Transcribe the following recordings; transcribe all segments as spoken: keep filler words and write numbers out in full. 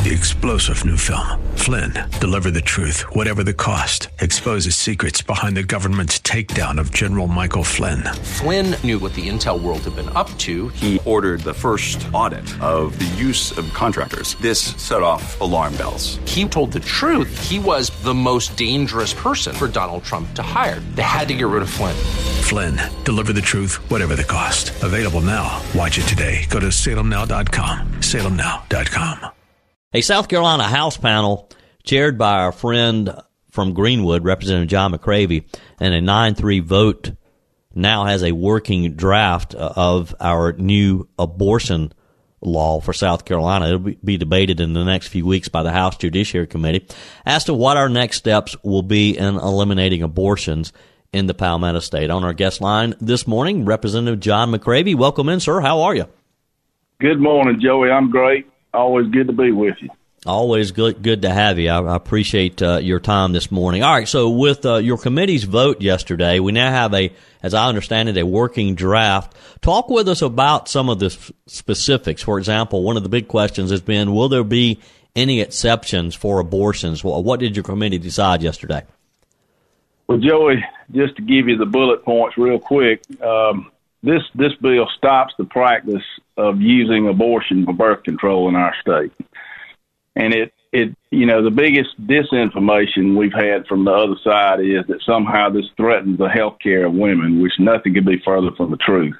The explosive new film, Flynn, deliver the truth, whatever the cost, exposes secrets behind the government's takedown of General Michael Flynn. Flynn knew what the intel world had been up to. He ordered the first audit of the use of contractors. This set off alarm bells. He told the truth. He was the most dangerous person for Donald Trump to hire. They had to get rid of Flynn. Flynn, deliver the truth, whatever the cost. Available now. Watch it today. Go to salem now dot com. salem now dot com. A South Carolina House panel chaired by our friend from Greenwood, Representative John McCravy, and a nine three vote now has a working draft of our new abortion law for South Carolina. It'll be debated in the next few weeks by the House Judiciary Committee as to what our next steps will be in eliminating abortions in the Palmetto State. On our guest line this morning, Representative John McCravy. Welcome in, sir. How are you? Good morning, Joey. I'm great. Always good to be with you. Always good good to have you. I, I appreciate uh, your time this morning. All right, so with uh, your committee's vote yesterday, we now have a, as I understand it, a working draft. Talk with us about some of the f- specifics. For example, one of the big questions has been, will there be any exceptions for abortions? Well, what did your committee decide yesterday? Well, Joey, just to give you the bullet points real quick, um, this this bill stops the practice of using abortion for birth control in our state. And it, it, you know, the biggest disinformation we've had from the other side is that somehow this threatens the health care of women, which nothing could be further from the truth.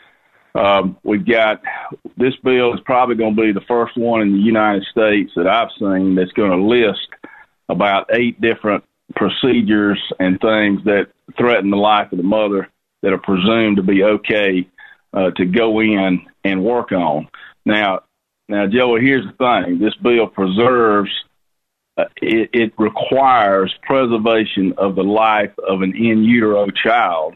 Um, we've got, this bill is probably going to be the first one in the United States that I've seen that's going to list about eight different procedures and things that threaten the life of the mother that are presumed to be okay uh, to go in and work on. Now, Now, Joey, here's the thing. This bill preserves, uh, it, it requires preservation of the life of an in utero child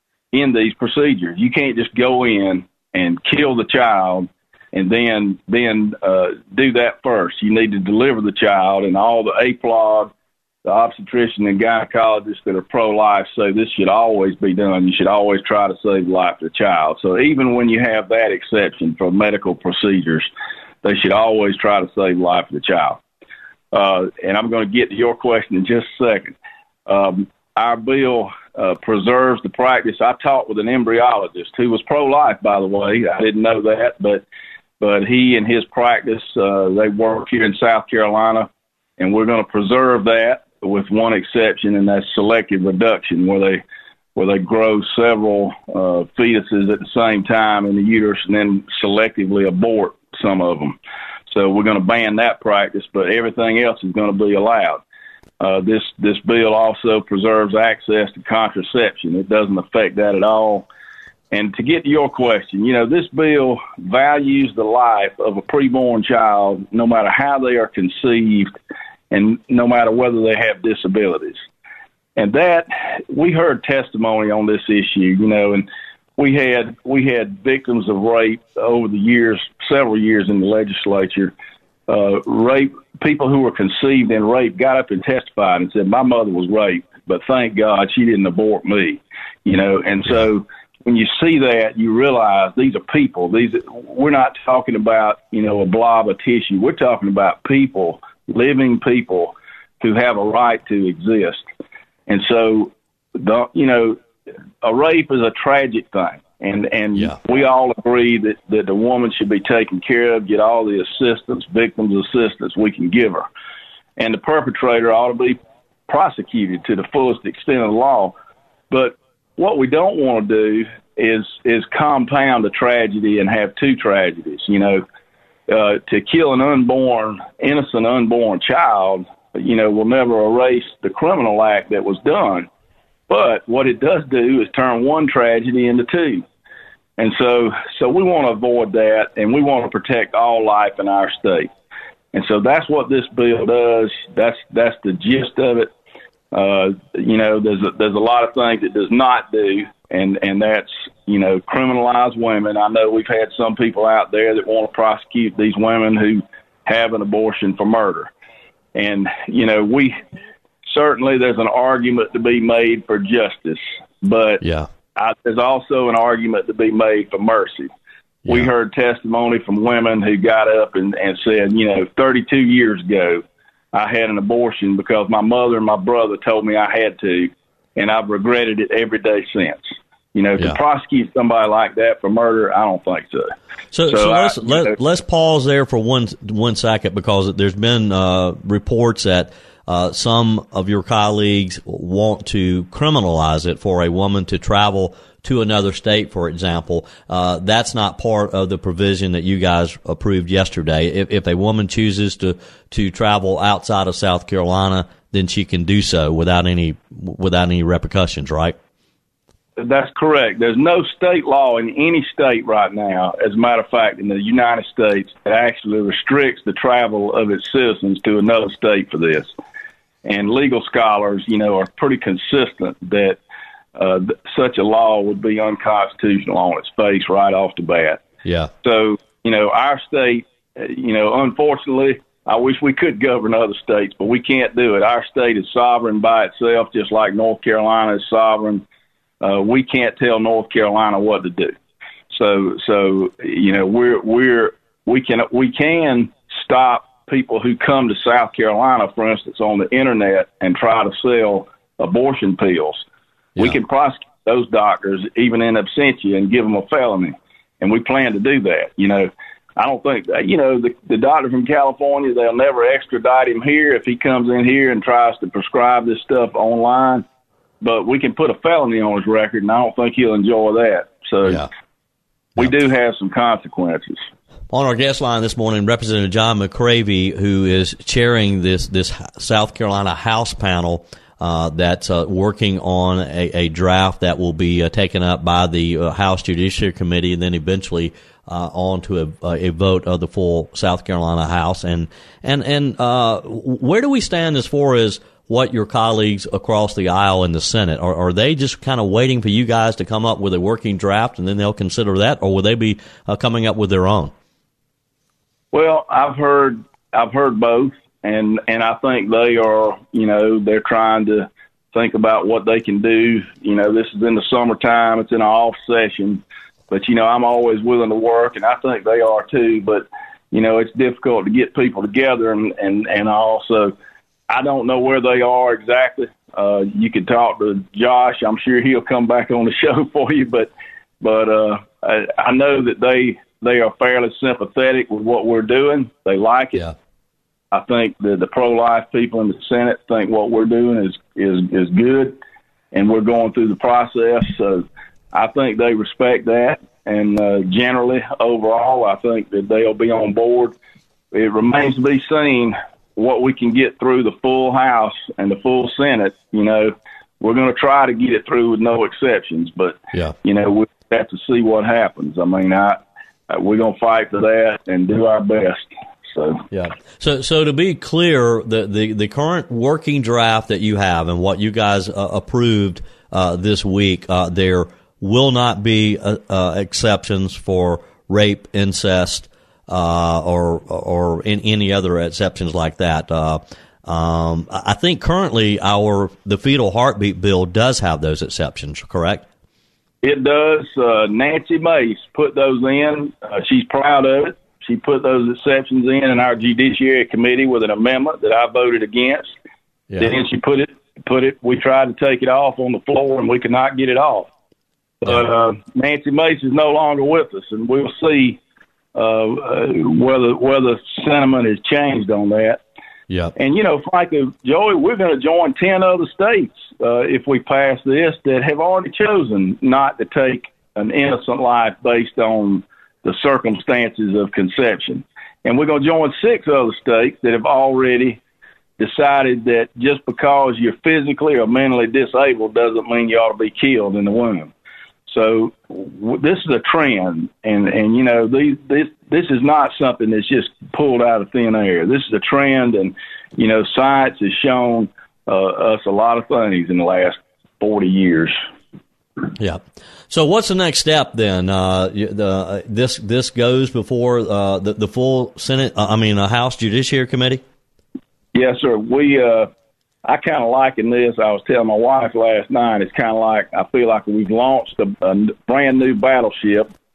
in these procedures. You can't just go in and kill the child and then then uh, do that first. You need to deliver the child, and all the A P L O G, the obstetrician and gynecologists that are pro-life say this should always be done. You should always try to save the life of the child. So even when you have that exception for medical procedures, they should always try to save the life of the child. Uh, and I'm going to get to your question in just a second. Um, our bill uh, preserves the practice. I talked with an embryologist who was pro-life, by the way. I didn't know that, but but he and his practice, uh, they work here in South Carolina, and we're going to preserve that with one exception, and that's selective reduction, where they where they grow several uh, fetuses at the same time in the uterus and then selectively abort some of them. So we're going to ban that practice, but everything else is going to be allowed. Uh, this this bill also preserves access to contraception. It doesn't affect that at all. And to get to your question, you know, this bill values the life of a preborn child no matter how they are conceived and no matter whether they have disabilities. And that, we heard testimony on this issue, you know, and we had we had victims of rape over the years, several years in the legislature. Uh, rape people who were conceived in rape got up and testified and said, "My mother was raped, but thank God she didn't abort me." You know, and so when you see that, you realize these are people. These we're not talking about, you know, a blob of tissue. We're talking about people, living people, who have a right to exist. And so, the, you know, a rape is a tragic thing, and and yeah. we all agree that, that the woman should be taken care of, get all the assistance, victims assistance we can give her, and the perpetrator ought to be prosecuted to the fullest extent of the law. But what we don't want to do is is compound a tragedy and have two tragedies. You know, uh, to kill an unborn, innocent unborn child, you know, will never erase the criminal act that was done. But what it does do is turn one tragedy into two. And so so we want to avoid that, and we want to protect all life in our state. And so that's what this bill does. That's that's the gist of it. Uh, you know, there's a, there's a lot of things it does not do, and, and that's, you know, criminalize women. I know we've had some people out there that want to prosecute these women who have an abortion for murder. And, you know, we certainly there's an argument to be made for justice, but yeah. I, there's also an argument to be made for mercy. Yeah. We heard testimony from women who got up and, and said, you know, thirty-two years ago, I had an abortion because my mother and my brother told me I had to, and I've regretted it every day since. You know, yeah. to prosecute somebody like that for murder, I don't think so. So, so, so let's I, let, know, let's pause there for one one second, because there's been uh, reports that uh, some of your colleagues want to criminalize it for a woman to travel to another state, for example. Uh, that's not part of the provision that you guys approved yesterday. If, if a woman chooses to, to travel outside of South Carolina, then she can do so without any, without any repercussions, right? That's correct. There's no state law in any state right now, as a matter of fact, in the United States, that actually restricts the travel of its citizens to another state for this. And legal scholars, you know, are pretty consistent that Uh, th- such a law would be unconstitutional on its face right off the bat. Yeah. So, you know, our state, uh, you know, unfortunately, I wish we could govern other states, but we can't do it. Our state is sovereign by itself, just like North Carolina is sovereign. Uh, we can't tell North Carolina what to do. So, so you know, we're we're we can we can stop people who come to South Carolina, for instance, on the internet and try to sell abortion pills. Yeah. We can prosecute those doctors even in absentia and give them a felony, and we plan to do that. You know, I don't think that, you know, the, the doctor from California, they'll never extradite him here if he comes in here and tries to prescribe this stuff online, but we can put a felony on his record, and I don't think he'll enjoy that. So yeah. we yeah. do have some consequences. On our guest line this morning, Representative John McCravy, who is chairing this, this South Carolina House panel Uh, that's uh, working on a, a draft that will be uh, taken up by the uh, House Judiciary Committee, and then eventually uh, on to a, a vote of the full South Carolina House. And and and uh, where do we stand as far as what your colleagues across the aisle in the Senate are? Are they just kind of waiting for you guys to come up with a working draft, and then they'll consider that, or will they be uh, coming up with their own? Well, I've heard I've heard both. And and I think they are, you know, they're trying to think about what they can do. You know, this is in the summertime. It's in an off session. But, you know, I'm always willing to work, and I think they are too. But, you know, it's difficult to get people together. And, and, and also, I don't know where they are exactly. Uh, you can talk to Josh. I'm sure he'll come back on the show for you. But but uh, I, I know that they, they are fairly sympathetic with what we're doing. They like it. Yeah. I think the, the pro-life people in the Senate think what we're doing is, is, is good, and we're going through the process. So I think they respect that. And uh, generally, overall, I think that they'll be on board. It remains to be seen what we can get through the full House and the full Senate. You know, we're going to try to get it through with no exceptions, but, yeah. you know, we have to see what happens. I mean, I, we're going to fight for that and do our best. So yeah. So so to be clear, the, the, the current working draft that you have and what you guys uh, approved uh, this week, uh, there will not be uh, uh, exceptions for rape, incest, uh, or or in any other exceptions like that. Uh, um, I think currently our the fetal heartbeat bill does have those exceptions, correct? It does. Uh, Nancy Mace put those in. Uh, she's proud of it. She put those exceptions in in our Judiciary Committee with an amendment that I voted against. Yeah. Then she put it, put it. We tried to take it off on the floor, and we could not get it off. But uh, Nancy Mace is no longer with us, and we'll see uh, uh, whether whether sentiment has changed on that. Yeah. And you know, frankly, Joey, we're going to join ten other states uh, if we pass this that have already chosen not to take an innocent life based on the circumstances of conception. And we're going to join six other states that have already decided that just because you're physically or mentally disabled doesn't mean you ought to be killed in the womb. So w- this is a trend, and, and you know, these, this this is not something that's just pulled out of thin air. This is a trend, and, you know, science has shown uh, us a lot of things in the last forty years. Yeah. So what's the next step then? Uh, the uh, this this goes before uh, the the full Senate. Uh, I mean, a House Judiciary Committee. Yes, sir. We uh, I kind of liken this. I was telling my wife last night. It's kind of like I feel like we've launched a, a brand new battleship.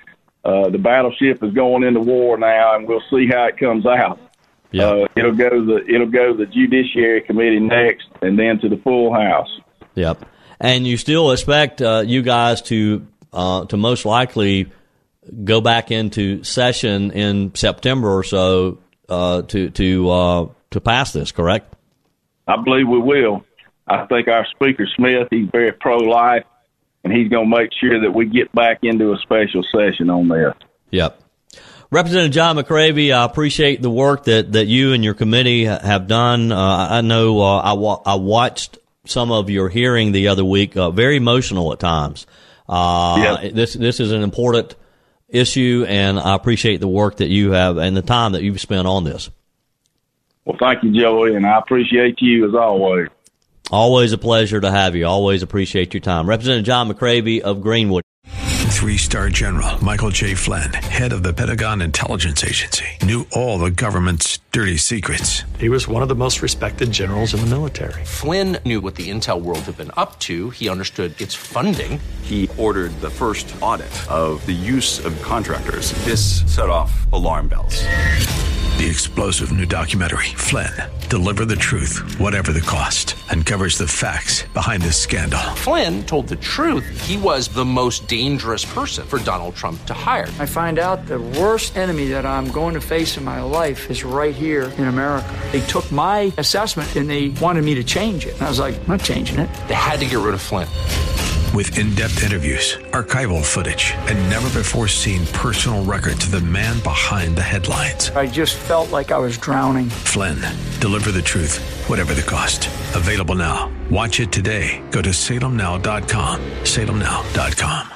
Uh, the battleship is going into war now, and we'll see how it comes out. Yeah. Uh, it'll go to the it'll go to the Judiciary Committee next, and then to the full House. Yep. And you still expect uh, you guys to uh, to most likely go back into session in September or so uh, to to uh, to pass this, correct? I believe we will. I think our Speaker Smith, he's very pro-life, and he's going to make sure that we get back into a special session on this. Yep. Representative John McCravy, I appreciate the work that, that you and your committee have done. Uh, I know uh, I, wa- I watched some of your hearing the other week, uh, very emotional at times. Uh, yep. This this is an important issue, and I appreciate the work that you have and the time that you've spent on this. Well, thank you, Joey, and I appreciate you as always. Always a pleasure to have you. Always appreciate your time. Representative John McCravy of Greenwood. Three-star General Michael J. Flynn, head of the Pentagon Intelligence Agency, knew all the government's dirty secrets. He was one of the most respected generals in the military. Flynn knew what the intel world had been up to. He understood its funding. He ordered the first audit of the use of contractors. This set off alarm bells. The explosive new documentary, Flynn, Deliver the Truth, Whatever the Cost, uncovers the facts behind this scandal. Flynn told the truth. He was the most dangerous person for Donald Trump to hire. I find out the worst enemy that I'm going to face in my life is right here in America. They took my assessment and they wanted me to change it. And I was like, I'm not changing it. They had to get rid of Flynn. With in-depth interviews, archival footage, and never-before-seen personal records of the man behind the headlines. I just felt like I was drowning. Flynn, Deliver the Truth, Whatever the Cost. Available now. Watch it today. Go to salem now dot com. salem now dot com.